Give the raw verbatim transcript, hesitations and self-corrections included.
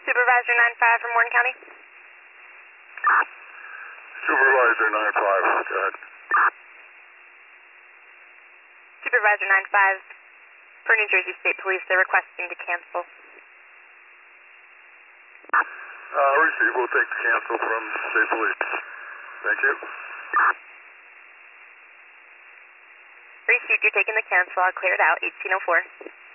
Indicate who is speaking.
Speaker 1: Supervisor nine five from Warren County.
Speaker 2: Supervisor nine five, go ahead.
Speaker 1: Supervisor nine five, for New Jersey State Police, they're requesting to cancel.
Speaker 2: Uh, receive, we'll take the cancel from State Police. Thank you.
Speaker 1: Received, you're taking the cancel. I'll clear it out, eighteen oh four.